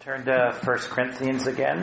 Turn to 1 Corinthians again.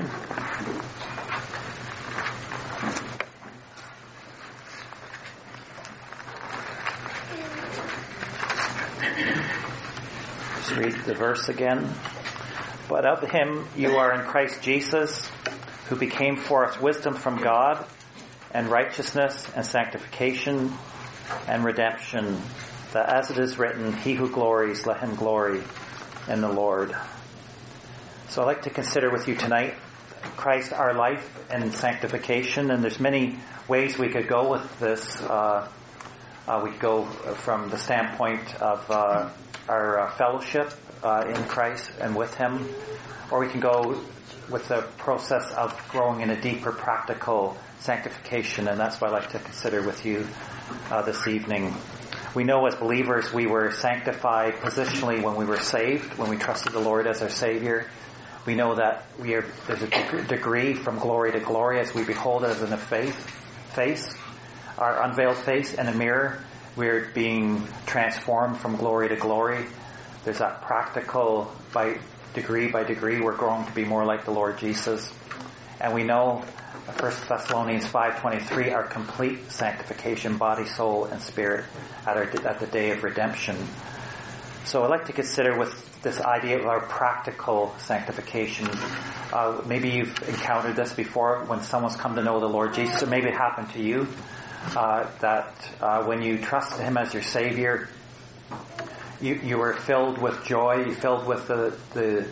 Just read the verse again. But of him you are in Christ Jesus, who became for us wisdom from God, and righteousness, and sanctification, and redemption, that as it is written, he who glories, let him glory in the Lord. So I'd like to consider with you tonight Christ, our life, and sanctification. And there's many ways we could go with this. We could go from the standpoint of our fellowship in Christ and with Him, or we can go with the process of growing in a deeper practical sanctification, and that's what I'd like to consider with you this evening. We know as believers we were sanctified positionally when we were saved, when we trusted the Lord as our Savior. We know that there's a degree from glory to glory as we behold it as in a face, our unveiled face in a mirror. We're being transformed from glory to glory. There's that practical by degree, we're growing to be more like the Lord Jesus. And we know 1 Thessalonians 5:23, our complete sanctification, body, soul, and spirit at the day of redemption. So I'd like to consider with this idea of our practical sanctification. Maybe you've encountered this before when someone's come to know the Lord Jesus, or maybe it happened to you, that when you trust Him as your Savior, you were filled with joy, filled with the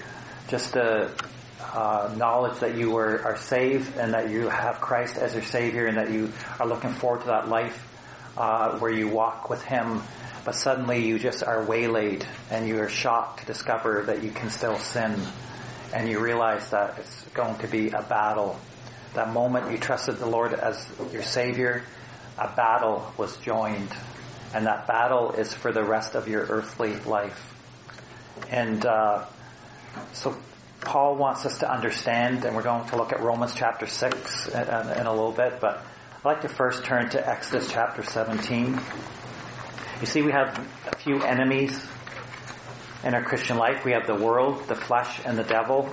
knowledge that you are saved and that you have Christ as your Savior and that you are looking forward to that life where you walk with Him. But suddenly you just are waylaid and you are shocked to discover that you can still sin. And you realize that it's going to be a battle. That moment you trusted the Lord as your Savior, a battle was joined. And that battle is for the rest of your earthly life. And so Paul wants us to understand, and we're going to look at Romans chapter 6 in a little bit, but I'd like to first turn to Exodus chapter 17. You see, we have a few enemies in our Christian life. We have the world, the flesh, and the devil.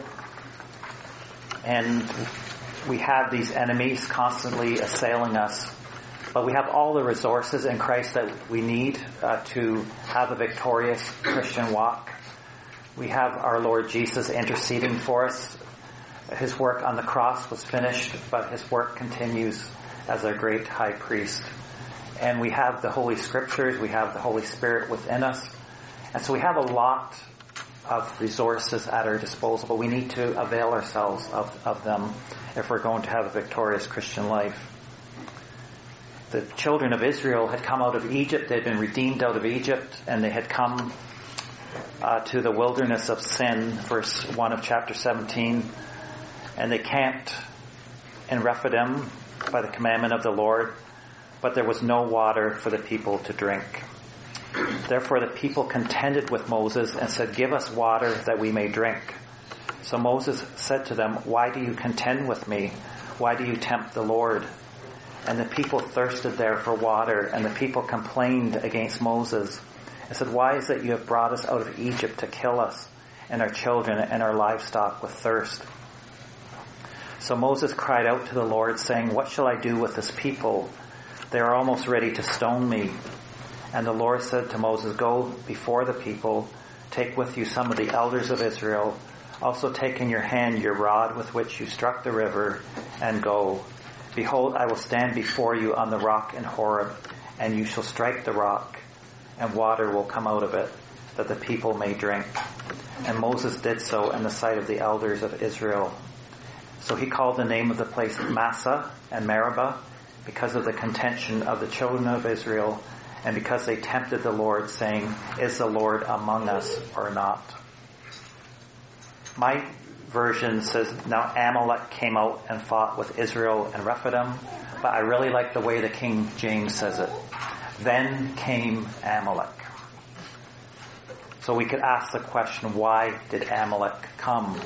And we have these enemies constantly assailing us. But we have all the resources in Christ that we need to have a victorious Christian walk. We have our Lord Jesus interceding for us. His work on the cross was finished, but His work continues as our great high priest. And we have the Holy Scriptures, we have the Holy Spirit within us. And so we have a lot of resources at our disposal, but we need to avail ourselves of them if we're going to have a victorious Christian life. The children of Israel had come out of Egypt, they'd been redeemed out of Egypt, and they had come to the wilderness of sin, verse 1 of chapter 17, and they camped in Rephidim by the commandment of the Lord, but there was no water for the people to drink. Therefore the people contended with Moses and said, "Give us water that we may drink." So Moses said to them, "Why do you contend with me? Why do you tempt the Lord?" And the people thirsted there for water, and the people complained against Moses and said, "Why is it you have brought us out of Egypt to kill us and our children and our livestock with thirst?" So Moses cried out to the Lord, saying, "What shall I do with this people? They are almost ready to stone me." And the Lord said to Moses, "Go before the people, take with you some of the elders of Israel. Also take in your hand your rod with which you struck the river, and go. Behold, I will stand before you on the rock in Horeb, and you shall strike the rock, and water will come out of it, that the people may drink." And Moses did so in the sight of the elders of Israel. So he called the name of the place Massah and Meribah, because of the contention of the children of Israel, and because they tempted the Lord, saying, "Is the Lord among us or not?" My version says, "Now Amalek came out and fought with Israel and Rephidim," but I really like the way the King James says it. "Then came Amalek." So we could ask the question, why did Amalek come?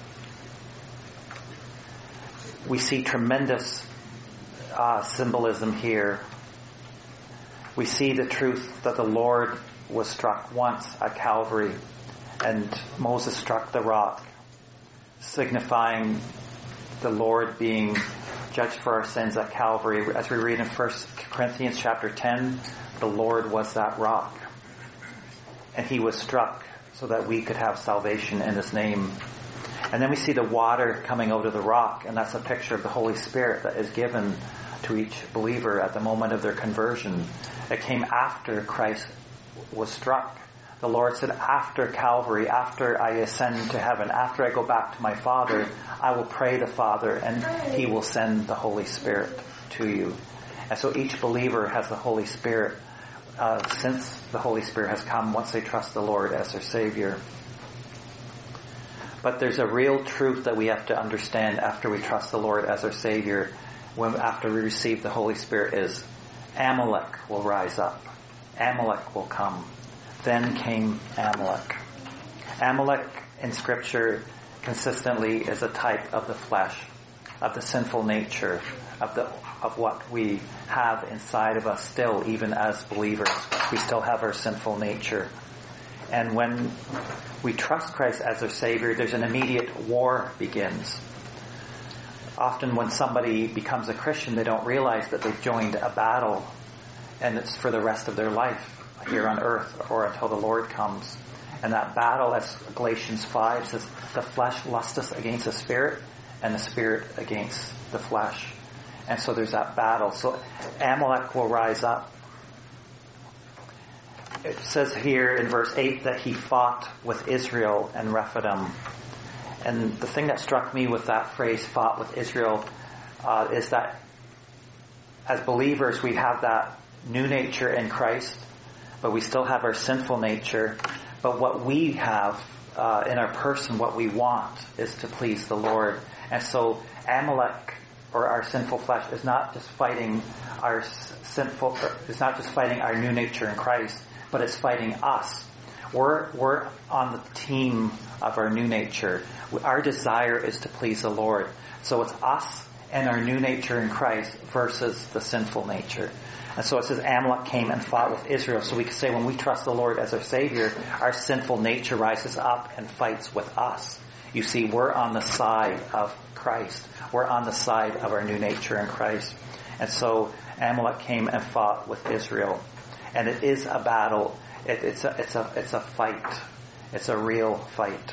We see tremendous symbolism here. We see the truth that the Lord was struck once at Calvary, and Moses struck the rock. signifying the Lord being judged for our sins at Calvary. As we read in 1 Corinthians chapter 10, the Lord was that rock. And he was struck so that we could have salvation in his name. And then we see the water coming out of the rock, and that's a picture of the Holy Spirit that is given to each believer at the moment of their conversion. It came after Christ was struck. The Lord said, after Calvary, after I ascend to heaven, after I go back to my Father, I will pray the Father, and he will send the Holy Spirit to you. And so each believer has the Holy Spirit since the Holy Spirit has come once they trust the Lord as their Savior. But there's a real truth that we have to understand after we trust the Lord as our Savior, after we receive the Holy Spirit, is Amalek will rise up. Amalek will come. Then came Amalek. Amalek in Scripture consistently is a type of the flesh, of the sinful nature, of what we have inside of us still, even as believers. We still have our sinful nature. And when we trust Christ as our Savior, there's an immediate war begins. Often when somebody becomes a Christian, they don't realize that they've joined a battle, and it's for the rest of their life here on earth or until the Lord comes. And that battle, as Galatians 5 says, the flesh lusteth against the Spirit, and the Spirit against the flesh. And so there's that battle. So Amalek will rise up. It says here in verse 8 that he fought with Israel and Rephidim. And the thing that struck me with that phrase, fought with Israel, is that as believers we have that new nature in Christ, but we still have our sinful nature. But what we have in our person, what we want, is to please the Lord. And so Amalek, or our sinful flesh, is not just fighting our new nature in Christ, but it's fighting us. We're on the team of our new nature. Our desire is to please the Lord. So it's us and our new nature in Christ versus the sinful nature. And so it says Amalek came and fought with Israel. So we can say when we trust the Lord as our Savior, our sinful nature rises up and fights with us. You see, we're on the side of Christ. We're on the side of our new nature in Christ. And so Amalek came and fought with Israel. And it is a battle. It's a fight. It's a real fight.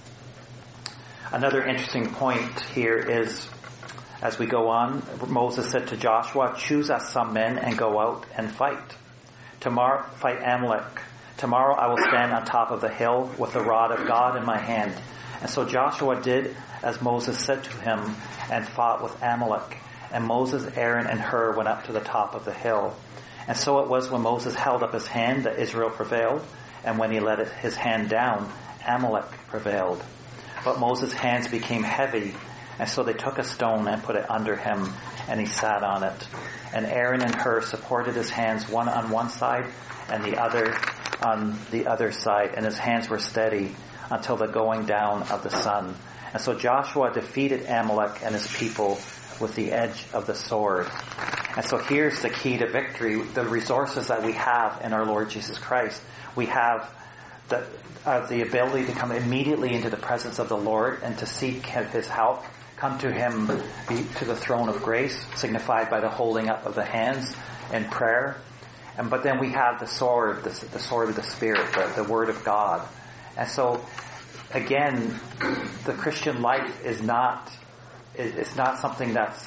Another interesting point here is, as we go on, Moses said to Joshua, choose us some men and go out and fight. Tomorrow, fight Amalek. Tomorrow I will stand on top of the hill with the rod of God in my hand. And so Joshua did as Moses said to him and fought with Amalek. And Moses, Aaron, and Hur went up to the top of the hill. And so it was when Moses held up his hand that Israel prevailed, and when he let his hand down, Amalek prevailed. But Moses' hands became heavy, and so they took a stone and put it under him, and he sat on it. And Aaron and Hur supported his hands, one on one side and the other on the other side, and his hands were steady until the going down of the sun. And so Joshua defeated Amalek and his people with the edge of the sword. And so here's the key to victory, the resources that we have in our Lord Jesus Christ. We have the ability to come immediately into the presence of the Lord and to seek his help, come to him to the throne of grace, signified by the holding up of the hands in prayer. But then we have the sword of the Spirit, the Word of God. And so, again, the Christian life is not something that's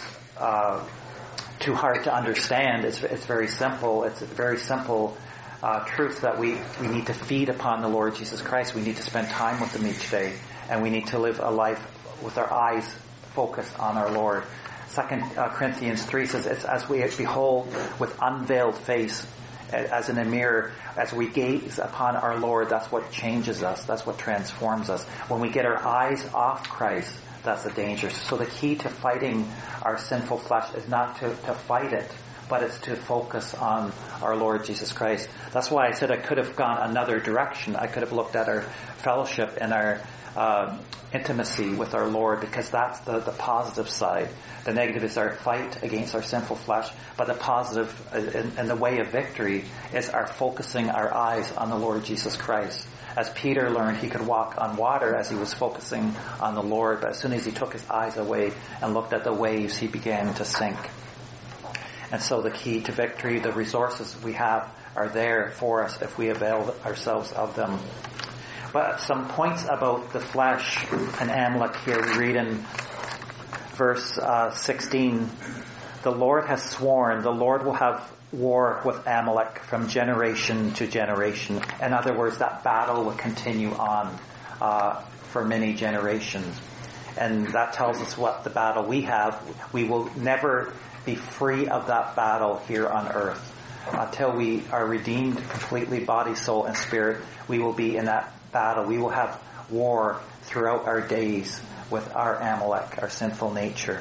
too hard to understand. It's very simple. It's a very simple truth that we need to feed upon the Lord Jesus Christ. We need to spend time with him each day, and we need to live a life with our eyes focused on our Lord. 2 Corinthians 3 says, it's as we behold with unveiled face, as in a mirror, as we gaze upon our Lord, that's what changes us. That's what transforms us. When we get our eyes off Christ, that's the danger. So the key to fighting our sinful flesh is not to fight it, but it's to focus on our Lord Jesus Christ. That's why I said I could have gone another direction. I could have looked at our fellowship and our intimacy with our Lord, because that's the positive side. The negative is our fight against our sinful flesh, but the positive and the way of victory is our focusing our eyes on the Lord Jesus Christ. As Peter learned, he could walk on water as he was focusing on the Lord, but as soon as he took his eyes away and looked at the waves, he began to sink. And so the key to victory, the resources we have, are there for us if we avail ourselves of them. But some points about the flesh and Amalek here. We read in verse 16, the Lord has sworn, the Lord will have war with Amalek from generation to generation. In other words, that battle will continue on for many generations. And that tells us what the battle we have. We will never be free of that battle here on earth. Until we are redeemed completely, body, soul, and spirit, we will be in that battle. We will have war throughout our days with our Amalek, our sinful nature.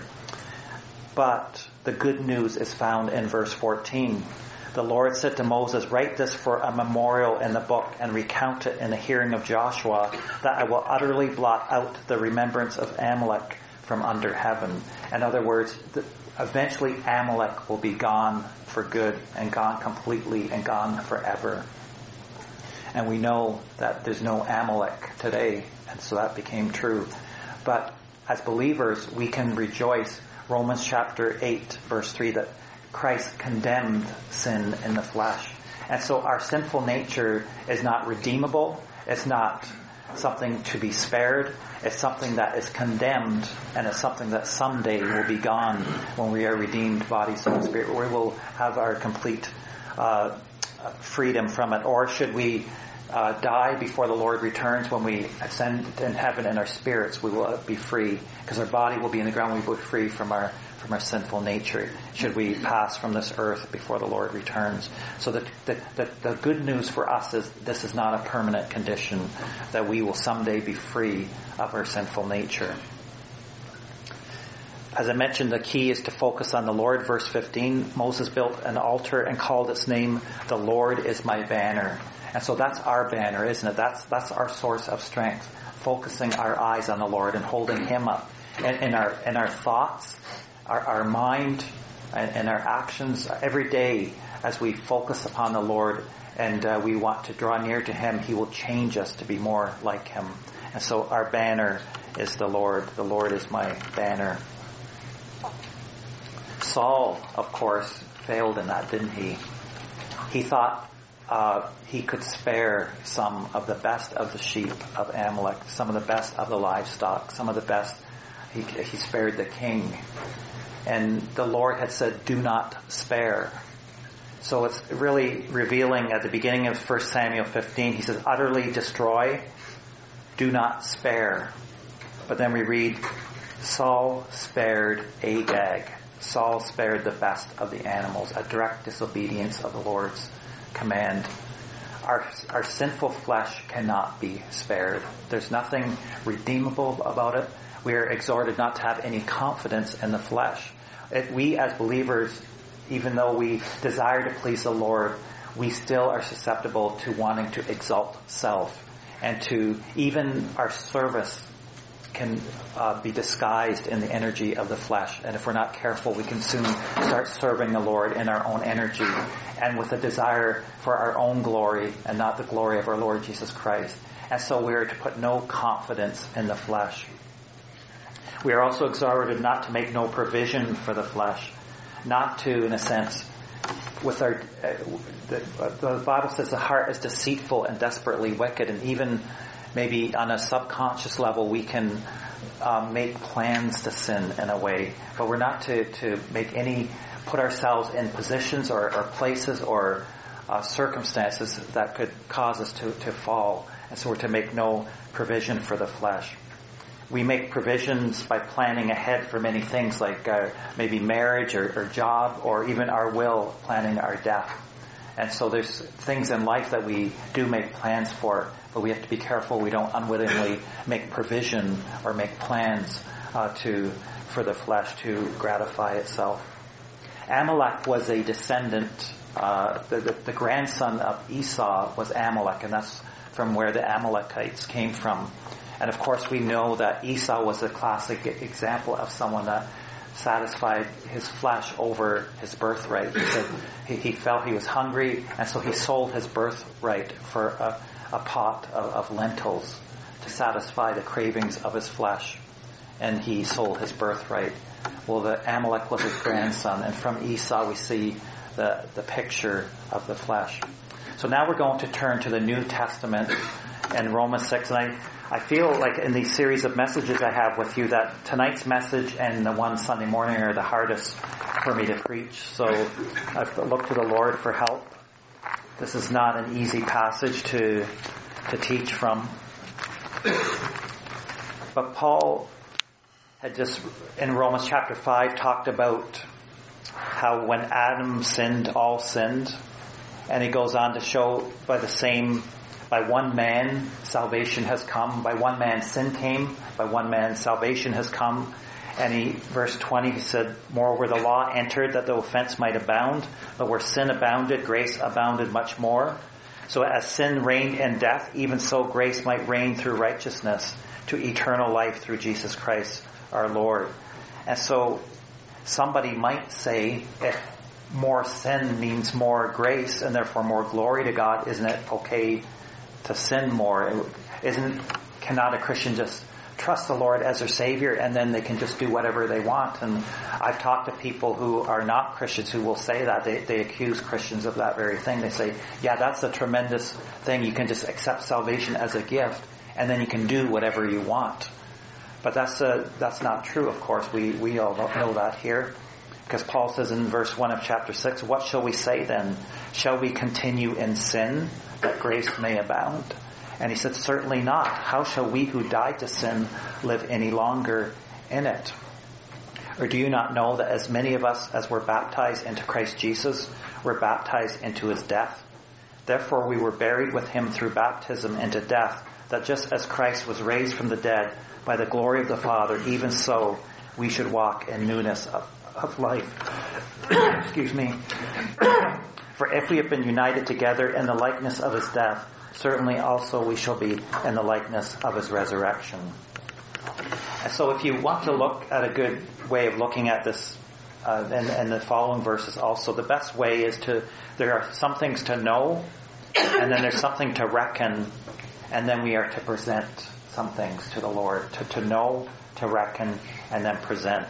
But the good news is found in verse 14. The Lord said to Moses, write this for a memorial in the book and recount it in the hearing of Joshua, that I will utterly blot out the remembrance of Amalek from under heaven. In other words, eventually Amalek will be gone for good and gone completely and gone forever. And we know that there's no Amalek today, and so that became true. But as believers, we can rejoice. Romans chapter 8, verse 3, that Christ condemned sin in the flesh. And so our sinful nature is not redeemable. It's not something to be spared. It's something that is condemned, and it's something that someday will be gone when we are redeemed, body, soul, and spirit. We will have our complete freedom from it. Or should we die before the Lord returns, when we ascend in heaven in our spirits, we will be free, because our body will be in the ground. We will be free from our sinful nature, should we pass from this earth before the Lord returns. So the good news for us is this is not a permanent condition, that we will someday be free of our sinful nature. As I mentioned, the key is to focus on the Lord. Verse 15, Moses built an altar and called its name, the Lord is my banner. And so that's our banner, isn't it? That's our source of strength, focusing our eyes on the Lord and holding Him up. And in our thoughts, our mind, and our actions, every day as we focus upon the Lord and we want to draw near to Him, He will change us to be more like Him. And so our banner is the Lord. The Lord is my banner. Saul, of course, failed in that, didn't he? He thought he could spare some of the best of the sheep of Amalek, some of the best of the livestock, some of the best. He spared the king. And the Lord had said, do not spare. So it's really revealing at the beginning of 1 Samuel 15, He says, utterly destroy, do not spare. But then we read, Saul spared Agag. Saul spared the best of the animals, a direct disobedience of the Lord's command. Our sinful flesh cannot be spared. There's nothing redeemable about it. We are exhorted not to have any confidence in the flesh. We as believers, even though we desire to please the Lord, we still are susceptible to wanting to exalt self, and to even our service can be disguised in the energy of the flesh. And if we're not careful, we can soon start serving the Lord in our own energy and with a desire for our own glory and not the glory of our Lord Jesus Christ. And so we are to put no confidence in the flesh. We are also exhorted not to make no provision for the flesh, not to, in a sense, with our the Bible says the heart is deceitful and desperately wicked, and even maybe on a subconscious level we can make plans to sin in a way, but we're not to put ourselves in positions or places or circumstances that could cause us to fall. And so we're to make no provision for the flesh. We make provisions by planning ahead for many things, like maybe marriage or job, or even our will, planning our death. And so there's things in life that we do make plans for, but we have to be careful we don't unwittingly make provision or make plans for the flesh to gratify itself. Amalek was a descendant, the grandson of Esau was Amalek, and that's from where the Amalekites came from. And of course we know that Esau was a classic example of someone that satisfied his flesh over his birthright. He said he felt he was hungry, and so he sold his birthright for a pot of lentils to satisfy the cravings of his flesh. And he sold his birthright. Well, the Amalek was his grandson, and from Esau we see the picture of the flesh. So now we're going to turn to the New Testament and Romans 6. And I feel like in these series of messages I have with you that tonight's message and the one Sunday morning are the hardest for me to preach. So I've looked to the Lord for help. This is not an easy passage to teach from. But Paul had just, in Romans chapter 5, talked about how when Adam sinned, all sinned. And he goes on to show by one man salvation has come, by one man sin came, by one man salvation has come. And verse 20, he said, moreover the law entered that the offense might abound, but where sin abounded, grace abounded much more. So as sin reigned in death, even so grace might reign through righteousness to eternal life through Jesus Christ our Lord. And so somebody might say, if more sin means more grace and therefore more glory to God, isn't it okay to sin more? Cannot a Christian just trust the Lord as their Savior and then they can just do whatever they want? And I've talked to people who are not Christians who will say that. They accuse Christians of that very thing. They say, yeah, that's a tremendous thing. You can just accept salvation as a gift and then you can do whatever you want. But that's not true, of course. We all know that here. Because Paul says in verse 1 of chapter 6, what shall we say then? Shall we continue in sin that grace may abound? And he said, certainly not. How shall we who died to sin live any longer in it? Or do you not know that as many of us as were baptized into Christ Jesus were baptized into his death? Therefore we were buried with him through baptism into death, that just as Christ was raised from the dead by the glory of the Father, even so we should walk in newness of life. Excuse me. For if we have been united together in the likeness of his death, certainly also we shall be in the likeness of his resurrection. And so if you want to look at a good way of looking at this, and the following verses also, the best way is there are some things to know, and then there's something to reckon, and then we are to present some things to the Lord, to know, to reckon, and then present.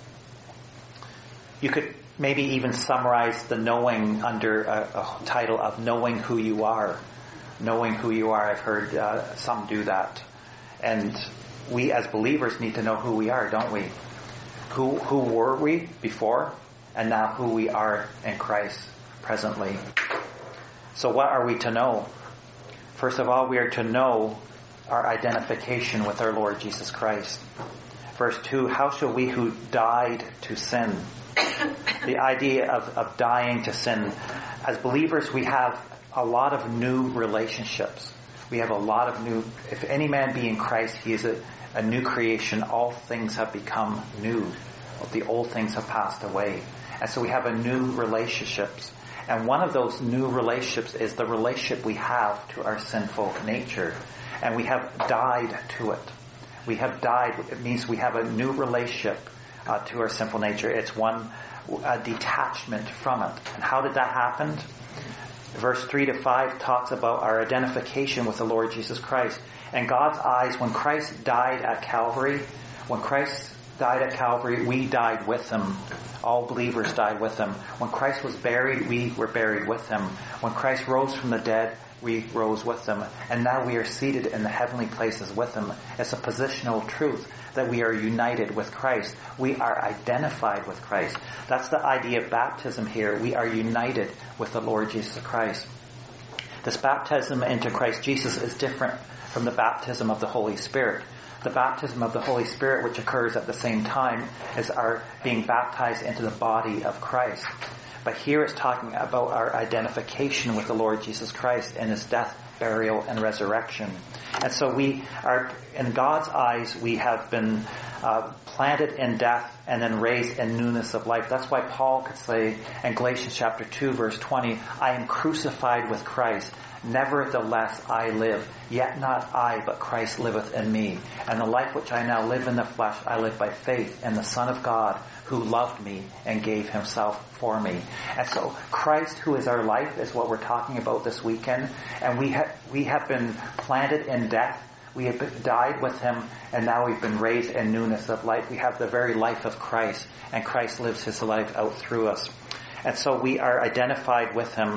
You could maybe even summarize the knowing under a title of knowing who you are. Knowing who you are. I've heard some do that. And we as believers need to know who we are, don't we? Who were we before, and now who we are in Christ presently. So what are we to know? First of all, we are to know our identification with our Lord Jesus Christ. Verse 2, how shall we who died to sin? The idea of dying to sin. As believers, we have a lot of new relationships. We have a lot of new, if any man be in Christ, he is a new creation. All things have become new. The old things have passed away. And so we have a new relationships. And one of those new relationships is the relationship we have to our sinful nature. And we have died to it. We have died. It means we have a new relationship to our sinful nature. It's a detachment from it. And how did that happen? Verse 3 to 5 talks about our identification with the Lord Jesus Christ. In God's eyes, when Christ died at Calvary, we died with him. All believers died with him. When Christ was buried, we were buried with him. When Christ rose from the dead, we rose with him. And now we are seated in the heavenly places with him. It's a positional truth that we are united with Christ. We are identified with Christ. That's the idea of baptism here. We are united with the Lord Jesus Christ. This baptism into Christ Jesus is different from the baptism of the Holy Spirit. The baptism of the Holy Spirit, which occurs at the same time, is our being baptized into the body of Christ. But here it's talking about our identification with the Lord Jesus Christ in his death, burial, and resurrection. And so we are, in God's eyes, we have been planted in death and then raised in newness of life. That's why Paul could say in Galatians chapter 2 verse 20, I am crucified with Christ. Nevertheless I live, yet not I, but Christ liveth in me. And the life which I now live in the flesh, I live by faith in the Son of God, who loved me and gave himself for me. And so Christ, who is our life, is what we're talking about this weekend. And we have been planted in death. We have died with him, and now we've been raised in newness of life. We have the very life of Christ, and Christ lives his life out through us. And so we are identified with him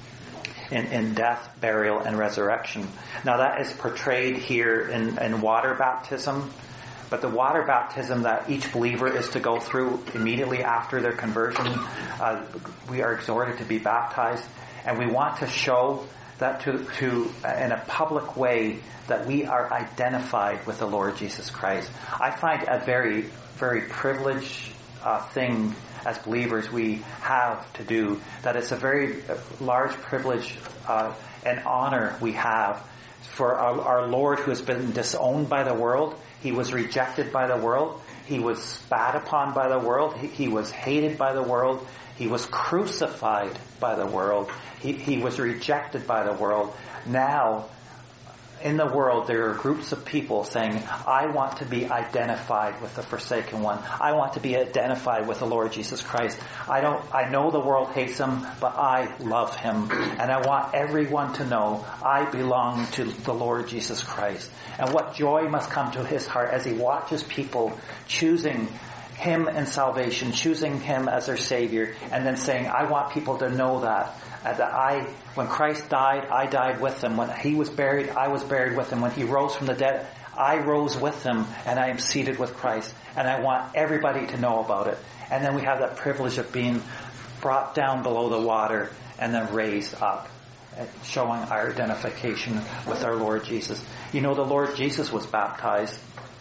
in death, burial, and resurrection. Now that is portrayed here in water baptism. But the water baptism that each believer is to go through immediately after their conversion, we are exhorted to be baptized. And we want to show that to in a public way that we are identified with the Lord Jesus Christ. I find a very, very privileged thing as believers we have to do, that it's a very large privilege and honor we have for our Lord, who has been disowned by the world. He was rejected by the world. He was spat upon by the world. He was hated by the world. He was crucified by the world. He was rejected by the world. Now, in the world, there are groups of people saying, I want to be identified with the forsaken one. I want to be identified with the Lord Jesus Christ. I know the world hates him, but I love him. And I want everyone to know I belong to the Lord Jesus Christ. And what joy must come to his heart as he watches people choosing him in salvation, choosing him as their Savior, and then saying, I want people to know that when Christ died, I died with him. When he was buried, I was buried with him. When he rose from the dead, I rose with him, and I am seated with Christ. And I want everybody to know about it. And then we have that privilege of being brought down below the water and then raised up, showing our identification with our Lord Jesus. You know, the Lord Jesus was baptized.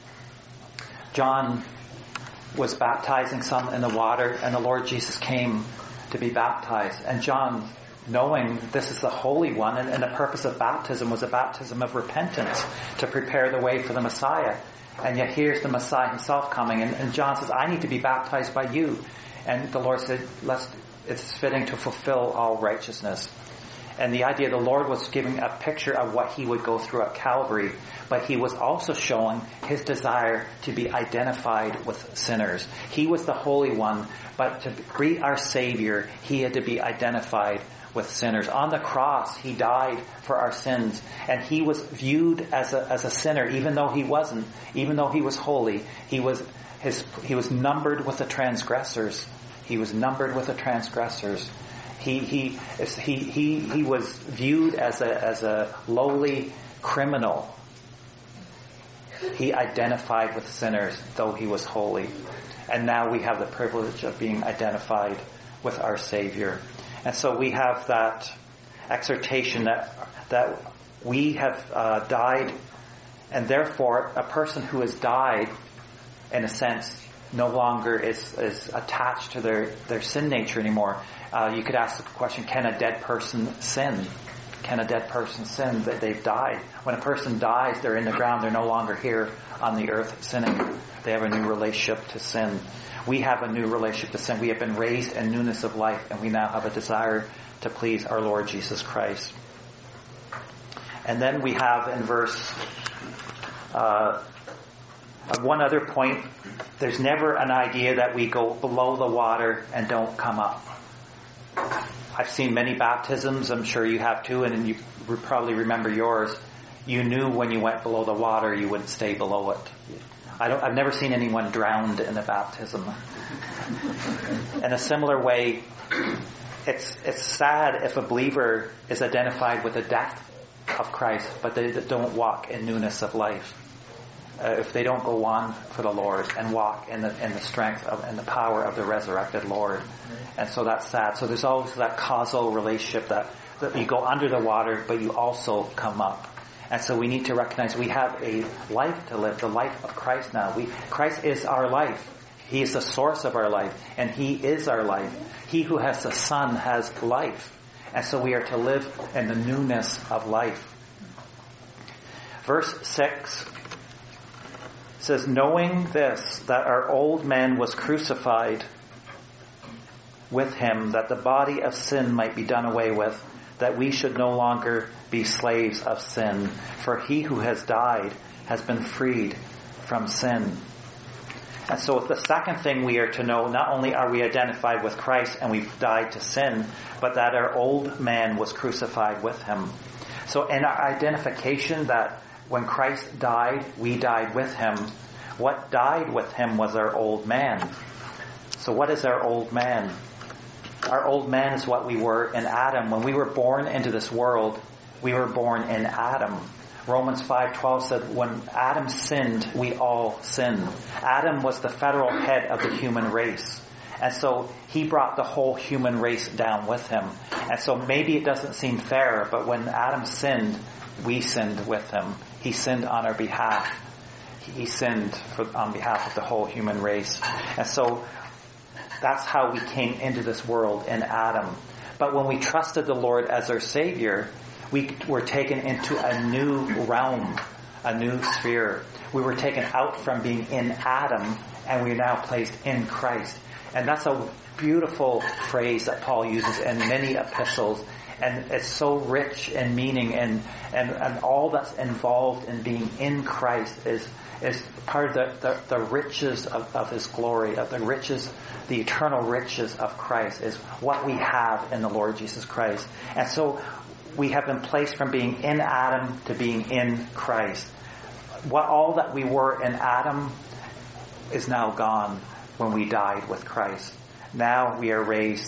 John was baptizing some in the water, and the Lord Jesus came to be baptized. And John, knowing this is the Holy One, and the purpose of baptism was a baptism of repentance to prepare the way for the Messiah. And yet here's the Messiah himself coming, and John says, I need to be baptized by you. And the Lord said, it's fitting to fulfill all righteousness. And the idea, the Lord was giving a picture of what he would go through at Calvary, but he was also showing his desire to be identified with sinners. He was the Holy One, but to be our Savior, he had to be identified with sinners. On the cross, he died for our sins, and he was viewed as a sinner, even though he wasn't, even though he was holy. He was numbered with the transgressors. He was numbered with the transgressors. He was viewed as a lowly criminal. He identified with sinners, though he was holy. And now we have the privilege of being identified with our Savior. And so we have that exhortation that we have died, and therefore a person who has died, in a sense, no longer is attached to their sin nature anymore. You could ask the question, can a dead person sin? Can a dead person sin? That they've died. When a person dies, they're in the ground. They're no longer here on the earth sinning. They have a new relationship to sin. We have a new relationship to sin. We have been raised in newness of life, and we now have a desire to please our Lord Jesus Christ. And then we have in verse one other point. There's never an idea that we go below the water and don't come up. I've seen many baptisms, I'm sure you have too, and you probably remember yours. You knew when you went below the water you wouldn't stay below it. I've never seen anyone drowned in a baptism. In a similar way, it's sad if a believer is identified with the death of Christ, but they don't walk in newness of life. If they don't go on for the Lord and walk in the strength and the power of the resurrected Lord. And so that's sad. So there's always that causal relationship that you go under the water, but you also come up. And so we need to recognize we have a life to live, the life of Christ now. Christ is our life. He is the source of our life, and He is our life. He who has the Son has life. And so we are to live in the newness of life. Verse 6 says, knowing this, that our old man was crucified with him, that the body of sin might be done away with, that we should no longer be slaves of sin. For he who has died has been freed from sin. And so the second thing we are to know, not only are we identified with Christ and we've died to sin, but that our old man was crucified with him. So in our identification that when Christ died, we died with him, what died with him was our old man. So what is our old man? Our old man is what we were in Adam. When we were born into this world, we were born in Adam. Romans 5:12 said, when Adam sinned, we all sinned. Adam was the federal head of the human race. And so he brought the whole human race down with him. And so maybe it doesn't seem fair, but when Adam sinned, we sinned with him. He sinned on our behalf. He sinned on behalf of the whole human race. And so that's how we came into this world in Adam. But when we trusted the Lord as our Savior, we were taken into a new realm, a new sphere. We were taken out from being in Adam, and we are now placed in Christ. And that's a beautiful phrase that Paul uses in many epistles. And it's so rich in meaning, and all that's involved in being in Christ is part of the riches of his glory, of the riches, the eternal riches of Christ is what we have in the Lord Jesus Christ. And so we have been placed from being in Adam to being in Christ. All that we were in Adam is now gone when we died with Christ. Now we are raised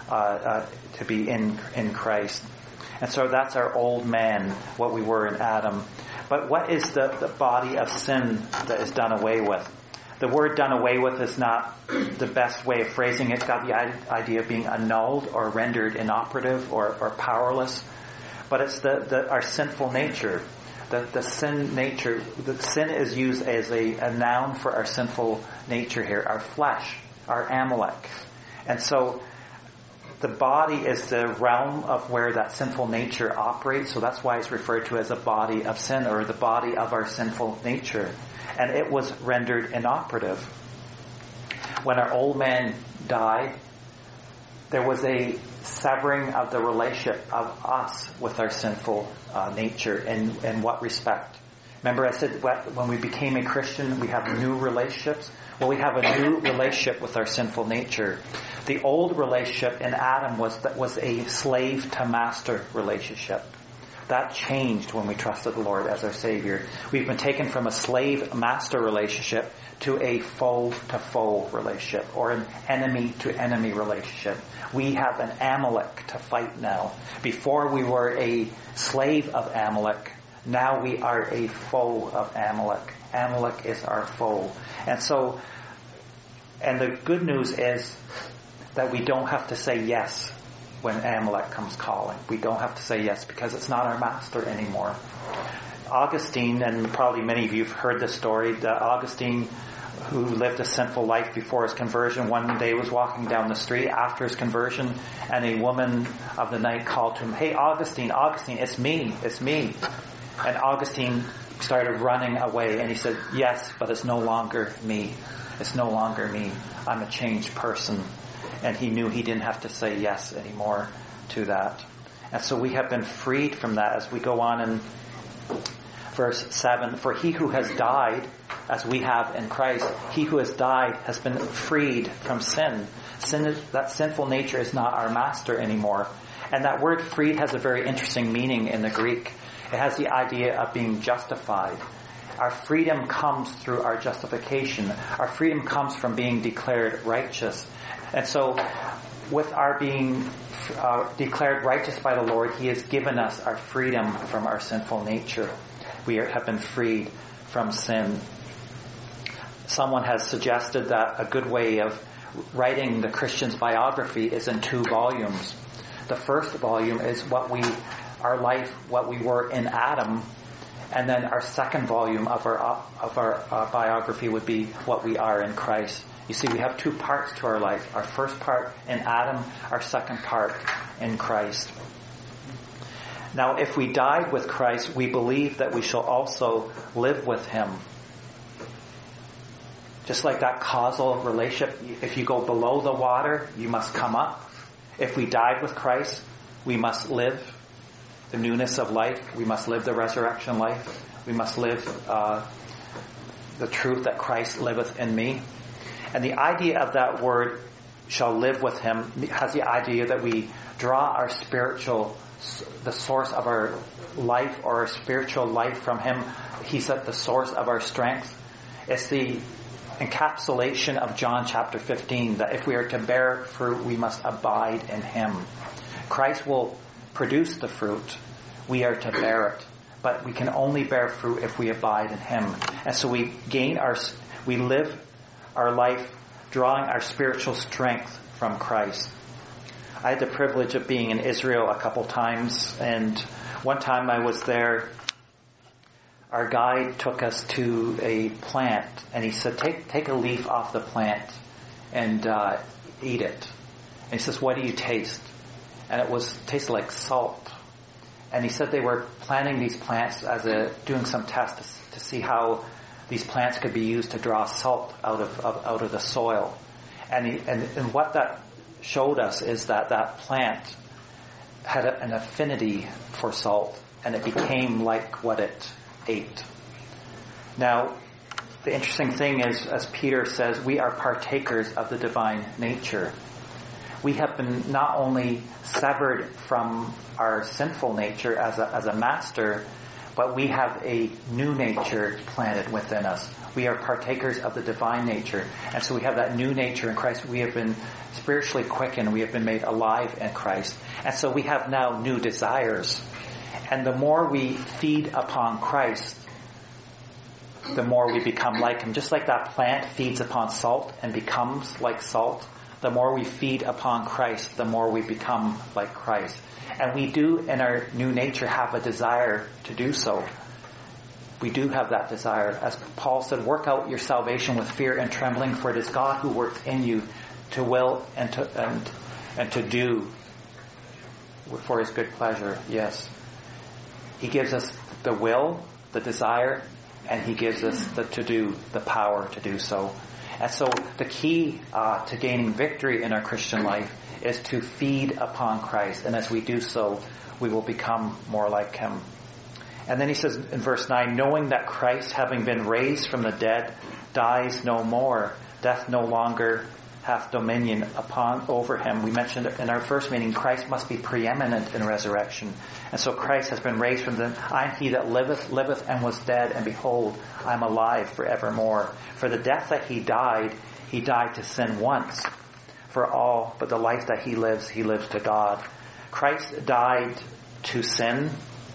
to be in Christ. And so that's our old man, what we were in Adam. But what is the body of sin that is done away with? The word done away with is not the best way of phrasing it. It's got the idea of being annulled or rendered inoperative or powerless. But it's our sinful nature. The sin nature. The sin is used as a noun for our sinful nature here. Our flesh. Our Amalek. And so the body is the realm of where that sinful nature operates. So that's why it's referred to as a body of sin, or the body of our sinful nature. And it was rendered inoperative. When our old man died, there was a severing of the relationship of us with our sinful nature. In what respect? Remember I said when we became a Christian, we have new relationships? Well, we have a new relationship with our sinful nature. The old relationship in Adam was a slave to master relationship. That changed when we trusted the Lord as our Savior. We've been taken from a slave-master relationship to a foe-to-foe relationship, or an enemy-to-enemy relationship. We have an Amalek to fight now. Before we were a slave of Amalek. Now we are a foe of Amalek. Amalek is our foe. And the good news is that we don't have to say yes when Amalek comes calling. We don't have to say yes because it's not our master anymore. Augustine, and probably many of you have heard this story, Augustine, who lived a sinful life before his conversion, one day was walking down the street after his conversion, and a woman of the night called to him, "Hey, Augustine, it's me. And Augustine started running away, and he said, "Yes, but it's no longer me. It's no longer me. I'm a changed person." And he knew he didn't have to say yes anymore to that. And so we have been freed from that as we go on in verse 7. For he who has died, as we have in Christ, he who has died has been freed from sin. That sinful nature is not our master anymore. And that word freed has a very interesting meaning in the Greek. It has the idea of being justified. Our freedom comes through our justification. Our freedom comes from being declared righteous. And so, with our being declared righteous by the Lord, He has given us our freedom from our sinful nature. We have been freed from sin. Someone has suggested that a good way of writing the Christian's biography is in 2 volumes. The first volume is what we were in Adam, and then our second volume of our biography would be what we are in Christ. You see, we have 2 parts to our life. Our first part in Adam, our second part in Christ. Now, if we died with Christ, we believe that we shall also live with him. Just like that causal relationship, if you go below the water, you must come up. If we died with Christ, we must live the newness of life. We must live the resurrection life. We must live the truth that Christ liveth in me. And the idea of that word, shall live with him, has the idea that we draw our the source of our life or our spiritual life from him. He's at the source of our strength. It's the encapsulation of John chapter 15, that if we are to bear fruit, we must abide in him. Christ will produce the fruit. We are to bear it. But we can only bear fruit if we abide in him. And so we live our life drawing our spiritual strength from Christ. I had the privilege of being in Israel a couple times, and one time I was there, our guide took us to a plant, and he said, take a leaf off the plant and eat it. And he says, what do you taste? And it tasted like salt. And he said they were planting these plants doing some tests to see how these plants could be used to draw salt out of the soil. And what that showed us is that plant had an affinity for salt, and it became like what it ate. Now, the interesting thing is, as Peter says, we are partakers of the divine nature. We have been not only severed from our sinful nature as a master, but we have a new nature planted within us. We are partakers of the divine nature. And so we have that new nature in Christ. We have been spiritually quickened. We have been made alive in Christ. And so we have now new desires. And the more we feed upon Christ, the more we become like him. Just like that plant feeds upon salt and becomes like salt, the more we feed upon Christ, the more we become like Christ. And we do, in our new nature, have a desire to do so. We do have that desire. As Paul said, work out your salvation with fear and trembling, for it is God who works in you to will and to do for his good pleasure. Yes. He gives us the will, the desire, and he gives us the to do, the power to do so. And so the key to gaining victory in our Christian life is to feed upon Christ. And as we do so, we will become more like him. And then he says in verse 9, knowing that Christ, having been raised from the dead, dies no more, death no longer hath dominion over him. We mentioned in our first meeting, Christ must be preeminent in resurrection. And so Christ has been raised from the dead. I am he that liveth and was dead, and behold, I am alive forevermore. For the death that he died to sin once for all, but the life that he lives to God. Christ died to sin.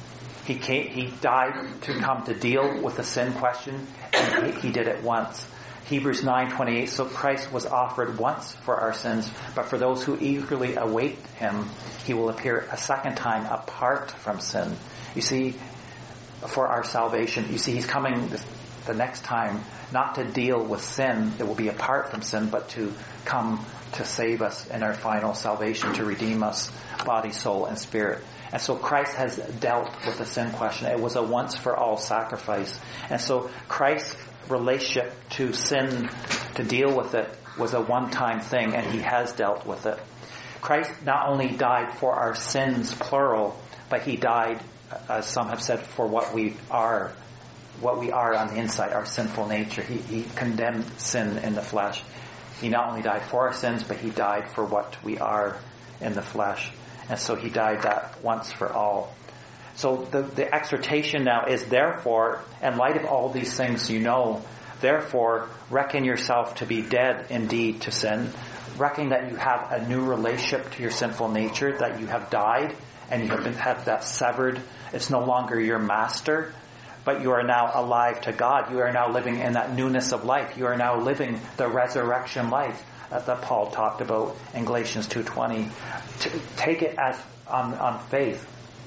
He died to come to deal with the sin question, and he did it once. Hebrews 9:28, so Christ was offered once for our sins, but for those who eagerly await him, he will appear a second time apart from sin. You see, for our salvation. You see, he's coming the next time not to deal with sin that will be apart from sin, but to come to save us in our final salvation, to redeem us, body, soul, and spirit. And so Christ has dealt with the sin question. It was a once-for-all sacrifice. And so Christ's relationship to sin, to deal with it, was a one-time thing, and he has dealt with it. Christ not only died for our sins, plural, but he died, as some have said, for what we are on the inside, our sinful nature. He condemned sin in the flesh. He not only died for our sins, but he died for what we are in the flesh. And so he died that once for all. So the exhortation now is, therefore, in light of all these things you know, therefore, reckon yourself to be dead indeed to sin. Reckon that you have a new relationship to your sinful nature, that you have died and you have that severed. It's no longer your master, but you are now alive to God. You are now living in that newness of life. You are now living the resurrection life that Paul talked about in Galatians 2:20. Take it as on faith.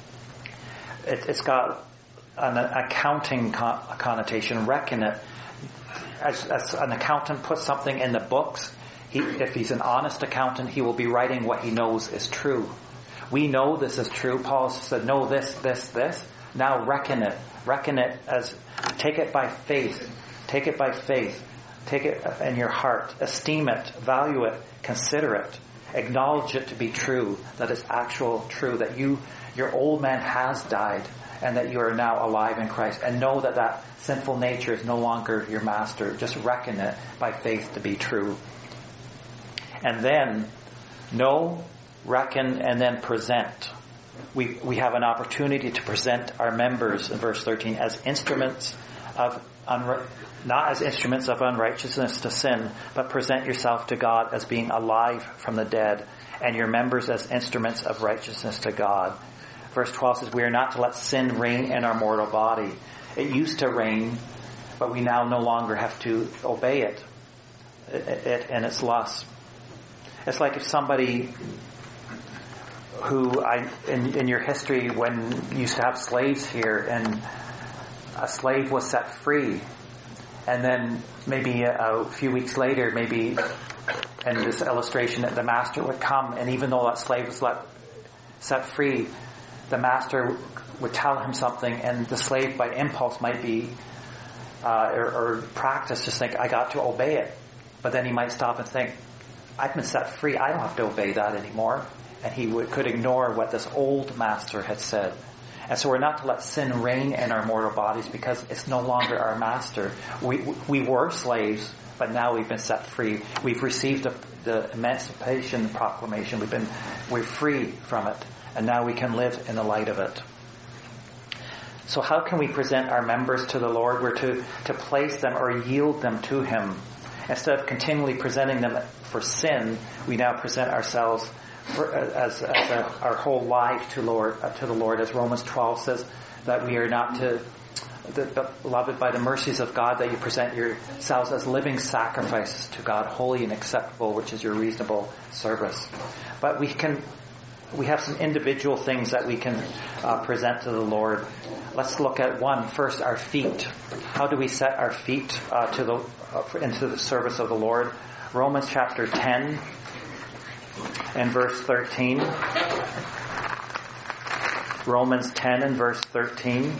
It's got an accounting connotation. Reckon it. As an accountant puts something in the books, if he's an honest accountant, he will be writing what he knows is true. We know this is true. Paul said, know this. Now reckon it. Reckon it as, take it by faith. Take it by faith. Take it in your heart. Esteem it. Value it. Consider it. Acknowledge it to be true. That it's actual true. That your old man has died. And that you are now alive in Christ. And know that that sinful nature is no longer your master. Just reckon it by faith to be true. And then, know, reckon, and then present. We have an opportunity to present our members, in verse 13, as instruments of not as instruments of unrighteousness to sin, but present yourself to God as being alive from the dead, and your members as instruments of righteousness to God. Verse 12 says, we are not to let sin reign in our mortal body. It used to reign, but we now no longer have to obey it and its lusts. It's like if somebody who in your history, when you used to have slaves here, and a slave was set free, and then maybe a few weeks later, in this illustration, that the master would come, and even though that slave was set free, the master would tell him something, and the slave by impulse might be or practice just think, I got to obey it. But then he might stop and think, I've been set free, I don't have to obey that anymore. And he could ignore what this old master had said. And so we're not to let sin reign in our mortal bodies because it's no longer our master. We were slaves, but now we've been set free. We've received the Emancipation Proclamation. We're free from it. And now we can live in the light of it. So how can we present our members to the Lord? We're to place them or yield them to Him. Instead of continually presenting them for sin, we now present ourselves as our whole life to the Lord, as Romans 12 says, that we are not beloved by the mercies of God, that you present yourselves as living sacrifices to God, holy and acceptable, which is your reasonable service. But we have some individual things that we can present to the Lord. Let's look at one. First, our feet. How do we set our feet into the service of the Lord? Romans chapter 10 and verse 13. Romans 10 and verse 13.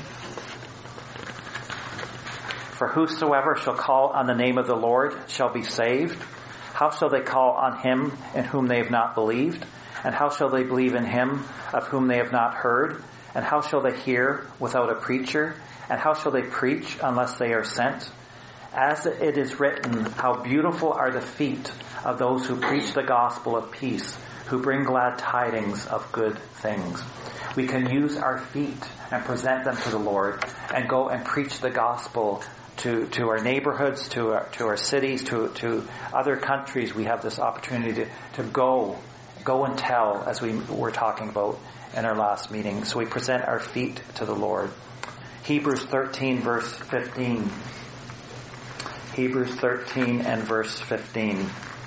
For whosoever shall call on the name of the Lord shall be saved. How shall they call on him in whom they have not believed? And how shall they believe in him of whom they have not heard? And how shall they hear without a preacher? And how shall they preach unless they are sent? As it is written, how beautiful are the feet of those who preach the gospel of peace, who bring glad tidings of good things. We can use our feet and present them to the Lord and go and preach the gospel to our neighborhoods, to our cities, to other countries. We have this opportunity to go and tell, as we were talking about in our last meeting. So we present our feet to the Lord. Hebrews 13 verse 15. Hebrews 13 and verse 15.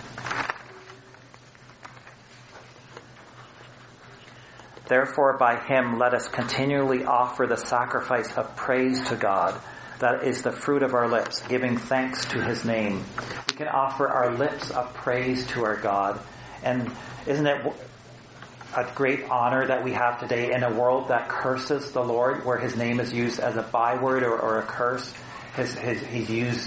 Therefore by him let us continually offer the sacrifice of praise to God. That is the fruit of our lips, giving thanks to his name. We can offer our lips of praise to our God. And isn't it a great honor that we have today in a world that curses the Lord, where his name is used as a byword or a curse? He's used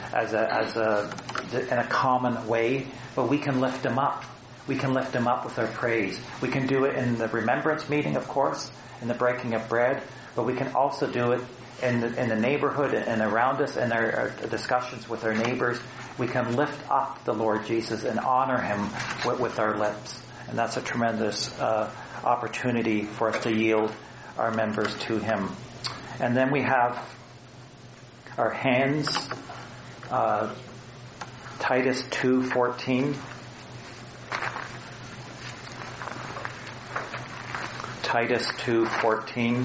in a common way, but we can lift him up. We can lift him up with our praise. We can do it in the remembrance meeting, of course, in the breaking of bread, but we can also do it in the neighborhood and around us, in our discussions with our neighbors. We can lift up the Lord Jesus and honor him with our lips. And that's a tremendous opportunity for us to yield our members to him. And then we have our hands. Titus 2:14. Titus 2:14.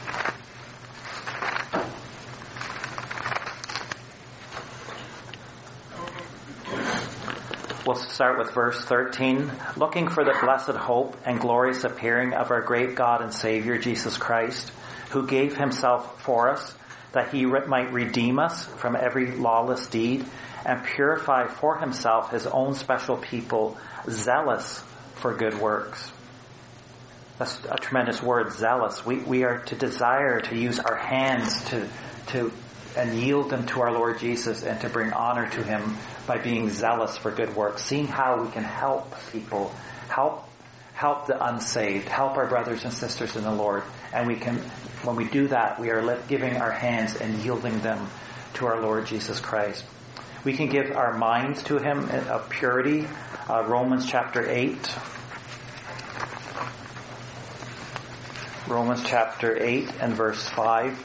We'll start with verse 13. Looking for the blessed hope and glorious appearing of our great God and Savior, Jesus Christ, who gave himself for us, that he might redeem us from every lawless deed and purify for himself his own special people, zealous for good works. That's a tremendous word, zealous. We are to desire to use our hands to and yield them to our Lord Jesus and to bring honor to Him by being zealous for good works, seeing how we can help people, help the unsaved, help our brothers and sisters in the Lord. And when we do that, we are giving our hands and yielding them to our Lord Jesus Christ. We can give our minds to Him of purity. Romans chapter 8. Romans chapter 8 and verse 5.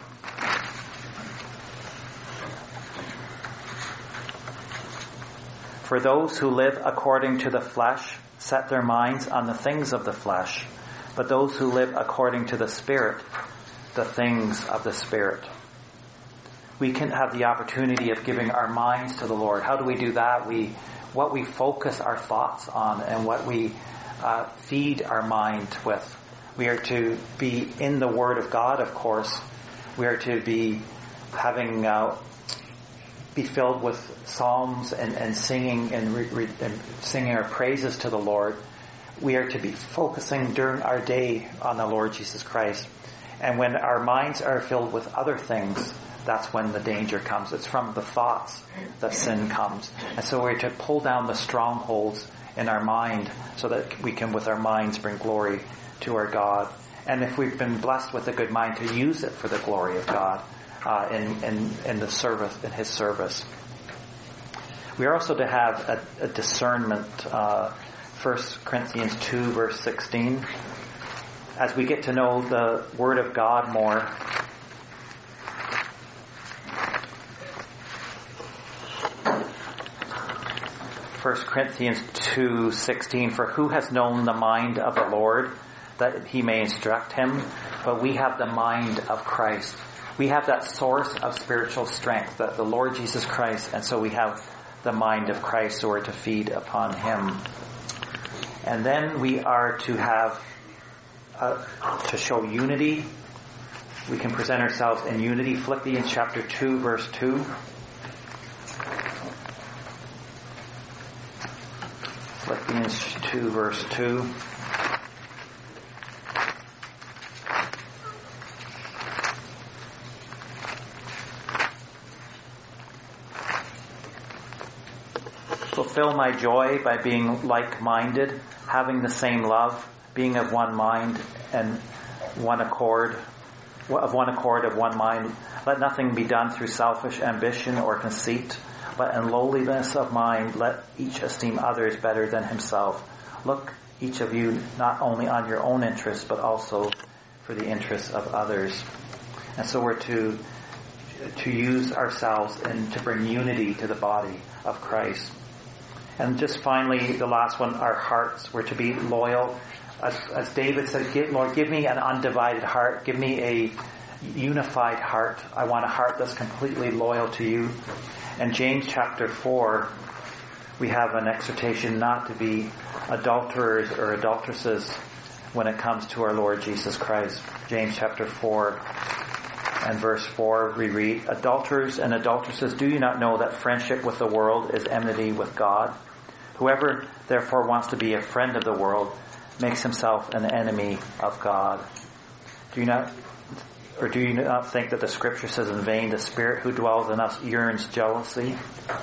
For those who live according to the flesh set their minds on the things of the flesh, but those who live according to the Spirit, the things of the Spirit. We can have the opportunity of giving our minds to the Lord. How do we do that? What we focus our thoughts on and what we feed our mind with. We are to be in the Word of God, of course. We are to be having be filled with psalms and singing and singing our praises to the Lord. We are to be focusing during our day on the Lord Jesus Christ. And when our minds are filled with other things, that's when the danger comes. It's from the thoughts that sin comes. And so we're to pull down the strongholds in our mind so that we can, with our minds, bring glory to our God. And if we've been blessed with a good mind, to use it for the glory of God in the service, in His service. We are also to have a discernment. 1 Corinthians 2 verse 16. As we get to know the Word of God more, First Corinthians 2:16, for who has known the mind of the Lord that He may instruct him? But we have the mind of Christ. We have that source of spiritual strength, that the Lord Jesus Christ, and so we have the mind of Christ, so we're to feed upon Him. And then we are to have to show unity. We can present ourselves in unity. Philippians chapter 2 verse 2. Philippians 2 verse 2. Fulfill my joy by being like-minded, having the same love, being of one mind and of one accord, of one mind. Let nothing be done through selfish ambition or conceit, but in lowliness of mind, let each esteem others better than himself. Look, each of you, not only on your own interests, but also for the interests of others. And so we're to use ourselves and to bring unity to the body of Christ. And just finally, the last one, our hearts. We're to be loyal. As David said, Lord, give me an undivided heart. Give me a unified heart. I want a heart that's completely loyal to you. In James chapter 4, we have an exhortation not to be adulterers or adulteresses when it comes to our Lord Jesus Christ. James chapter 4 and verse 4, we read, adulterers and adulteresses, do you not know that friendship with the world is enmity with God? Whoever therefore wants to be a friend of the world makes himself an enemy of God. Do you not think that the Scripture says in vain, the Spirit who dwells in us yearns jealously?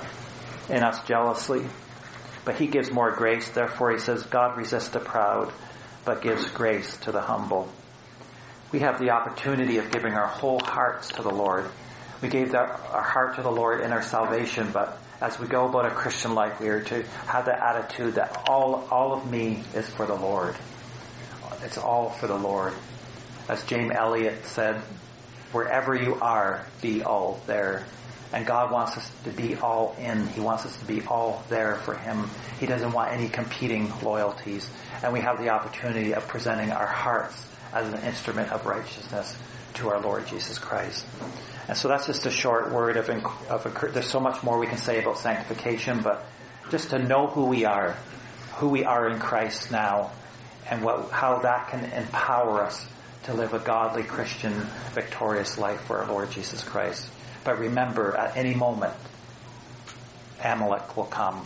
But He gives more grace. Therefore He says, God resists the proud, but gives grace to the humble. We have the opportunity of giving our whole hearts to the Lord. We gave our heart to the Lord in our salvation, but as we go about a Christian life, we are to have the attitude that all of me is for the Lord. It's all for the Lord. As James Elliott said, wherever you are, be all there. And God wants us to be all in. He wants us to be all there for Him. He doesn't want any competing loyalties. And we have the opportunity of presenting our hearts as an instrument of righteousness to our Lord Jesus Christ. And so that's just a short word of there's so much more we can say about sanctification, but just to know who we are in Christ now, and how that can empower us to live a godly, Christian, victorious life for our Lord Jesus Christ. But remember, at any moment, Amalek will come.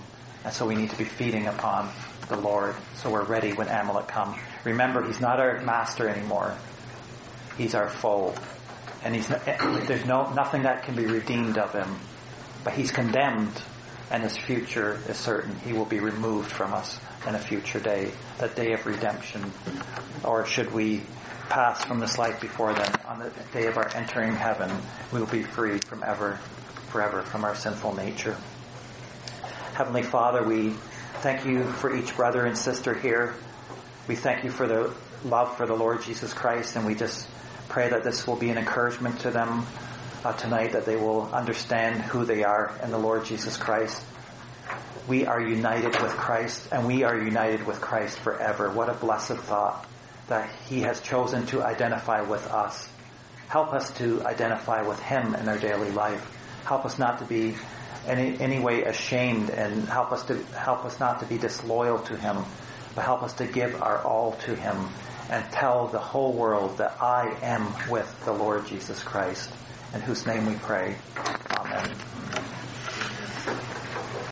And so we need to be feeding upon the Lord so we're ready when Amalek comes. Remember, he's not our master anymore. He's our foe. And there's nothing that can be redeemed of him. But he's condemned, and his future is certain. He will be removed from us in a future day, that day of redemption. Or should we pass from this life before then, on the day of our entering heaven, we will be free from forever from our sinful nature. Heavenly Father, we thank you for each brother and sister here. We thank you for their love for the Lord Jesus Christ, and we just pray that this will be an encouragement to them tonight, that they will understand who they are in the Lord Jesus Christ. We are united with Christ, and we are united with Christ forever. What a blessed thought that he has chosen to identify with us. Help us to identify with him in our daily life. Help us not to be in any way ashamed, and help us not to be disloyal to him, but help us to give our all to him and tell the whole world that I am with the Lord Jesus Christ, in whose name we pray. Amen.